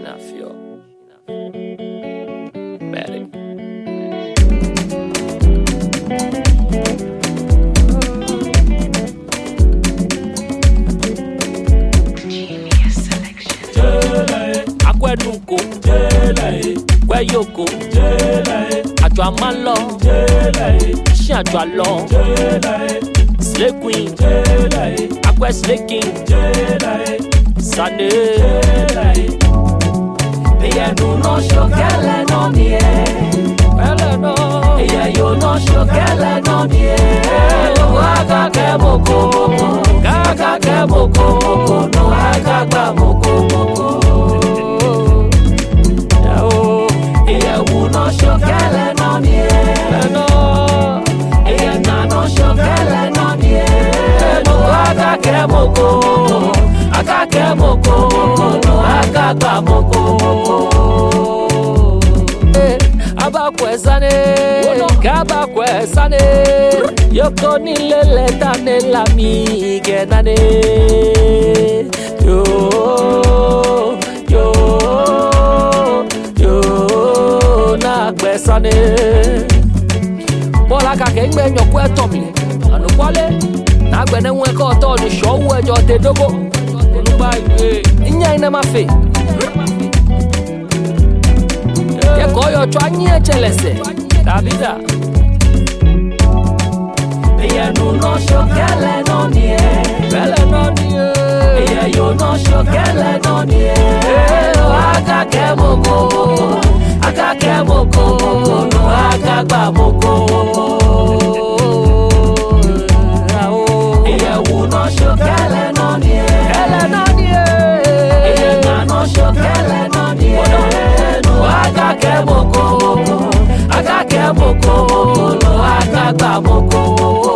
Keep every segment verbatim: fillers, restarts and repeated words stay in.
enough, yo. Better. Akwenuko, Kweyoko, Ajo Amalo, Iṣẹ́ Ajo Alo, Slay Queen, Akwe Slay King, Sade. Eya nu no shokele no nie, Ele no. eya yo no shokele no nie. Aga ke moko moko, aga ke moko moko, no aga gba moko moko. Eya wu no shokele no nie, No. eya na no shokele no nie. No aga ke moko moko, aga ke moko moko, no aga gba moko moko. Abakwesane, Kabakwesane, Yoko nilele tane la mi genane. Yo, yo, yo, na kwesane. Bola kake ngbe nyokwe tomi, anu kwale, na gbe ne nwe ko to ni showu ejo te dogo. Oluba iwe, inya ina mafe. Koyo chwanye chelese Davida Eya nu no shokele no nie, Bele no nie eya yo no shokele no nie. Aga ke moko moko, aga ke moko moko, no aga gba moko moko. Eya wu no shokele no nie, Bele no nie eya na no shokele no nie. Aga ke moko moko, aga ke moko moko, no aga gba moko moko.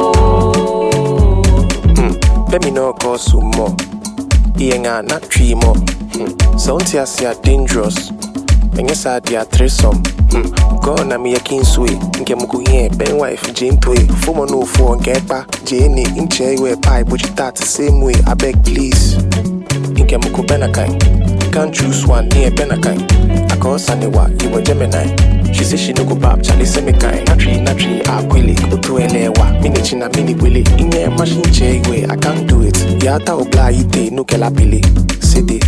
Hmm, let me know cause some more. Ienga not three more. Hmm, so unti are dangerous. And yes, I dia threesome. Hmm, go na me a kinsway. Nke muku yen ben wife Jane toy. Fomo no for get back. Jane in chair we pipe, but you start the same way. I beg please. Nke muku benakai. Can't choose one near benakai. I call Sanewa, you were Gemini. She says she no go back, Charlie semi-kind. Natri, natri, aquili, utuelewa. Mini china, mini willy. In a machine chair way, I can't do it. Yata obla ite, no kelapili. City.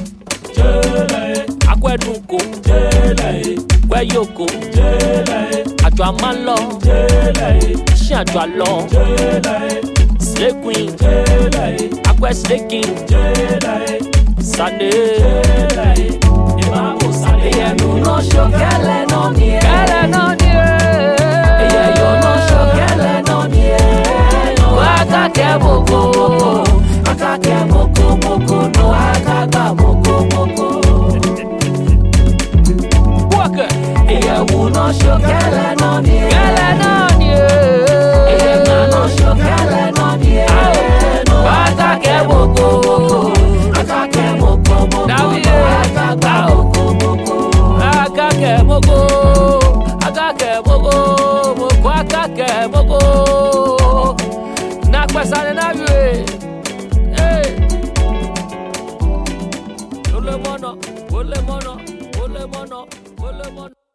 Akwenuko, Kweyoko, Ajo Amalo, Iṣẹ́ Ajo Alo, Slay Queen, Akwe Slay King, Sade. Eya nu no shokele no nie, Bele no nie eya yo no shokele no nie. No aga ke moko moko, aga ke moko moko, no aga gba moko moko. Walk it. Eya wu no shokele no nie, Bele no nie eya na no shokele no nie. No aga ke moko moko, aga ke moko moko, no aga gba moko moko. Akake moko, akake moko, moko akake moko. Na kwesane na yue. Hey. Ole mono, ole mono, ole mono, ole mono.